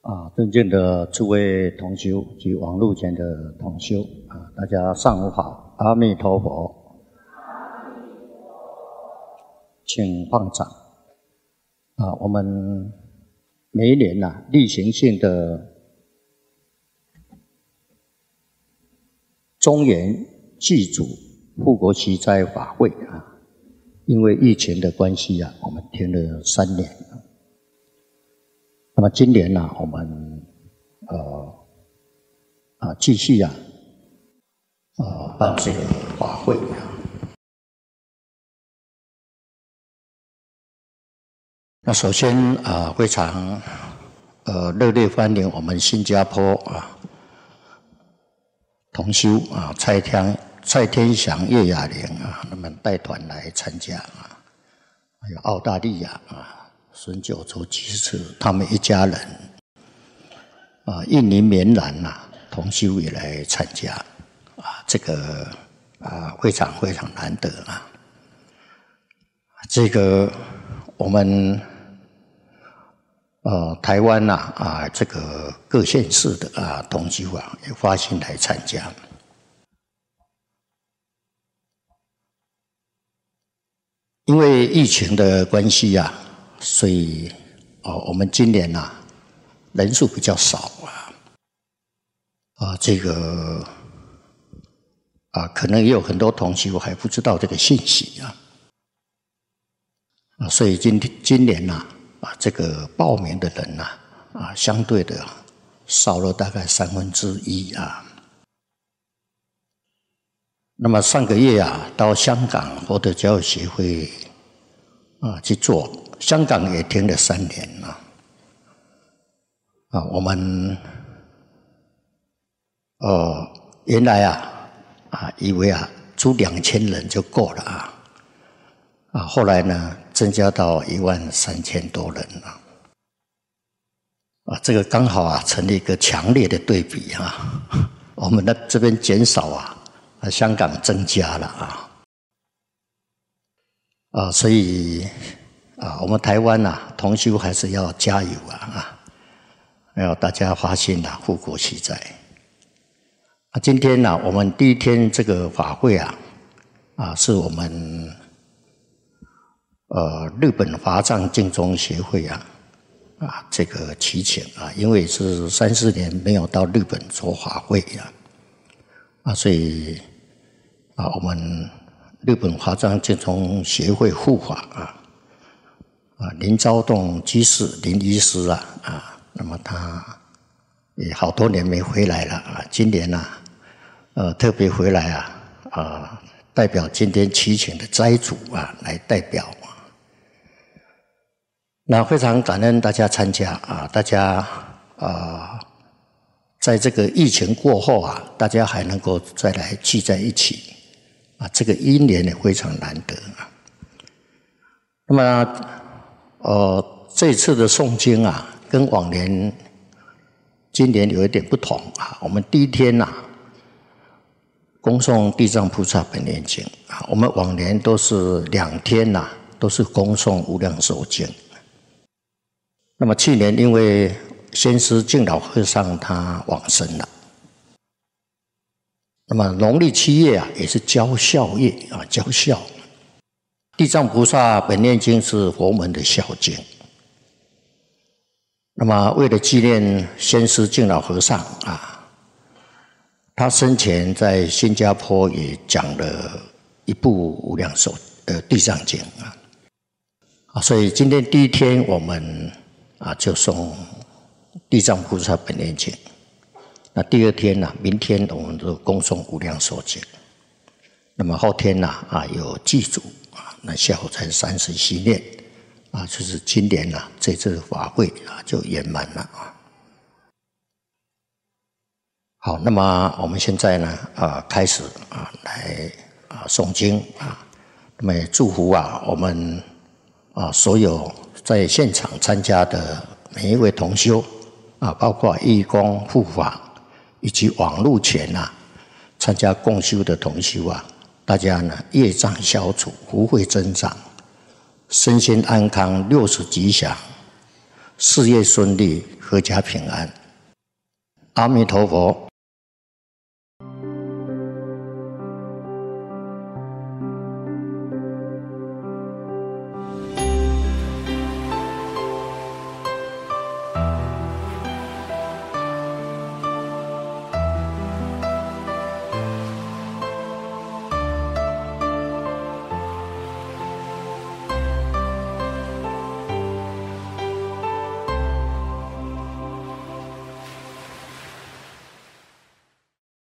尊敬的诸位同修及网络前的同修大家上午好，阿弥陀佛，请放掌。我们每一年例行性的中原祭祖护国祈灾法会因为疫情的关系我们停了3年。那么今年我们继续办这个法会那首先非常热烈欢迎我们新加坡同修蔡天祥、叶雅玲他们带团来参加还有澳大利亚孙九洲居士他们一家人印尼棉兰同修也来参加这个非常非常难得这个我们台湾这个各县市的同修也发心来参加。因为疫情的关系所以我们今年人数比较少这个可能也有很多同学还不知道这个信息所以今年这个报名的人相对的少了大概1/3那么上个月到香港佛陀教育协会去做，香港也停了3年我们原来以为租2000人就够了后来呢增加到13000多人这个刚好成了一个强烈的对比我们这边减少香港增加了所以我们台湾同修还是要加油要大家发心护国祈灾今天我们第一天这个法会是我们日本华藏净宗协会这个祈请因为是3-4年没有到日本做法会所以我们日本华藏净宗协会护法林昭栋居士林医师那么他也好多年没回来了今年特别回来代表今天祈请的斋主来代表那非常感恩大家参加大家在这个疫情过后大家还能够再来聚在一起这个因缘也非常难得那么这次的诵经跟往年今年有一点不同我们第一天恭诵地藏菩萨本愿经我们往年都是2天都是恭诵无量寿经那么去年因为先师净老和尚他往生了那么农历7月也是交孝月交孝地藏菩萨本愿经是佛门的孝经那么为了纪念先师净老和尚他生前在新加坡也讲了一部无量寿地藏经所以今天第一天我们就诵地藏菩萨本愿经那第二天明天我们就恭诵无量寿经那么后天有祭祖那下午才30系念就是今年这次法会就圆满了好，那么我们现在呢开始来诵经那么也祝福我们所有在现场参加的每一位同修包括义工护法以及网络前参加共修的同修大家呢业障消除福慧增长身心安康60吉祥事业顺利，阖家平安。阿弥陀佛。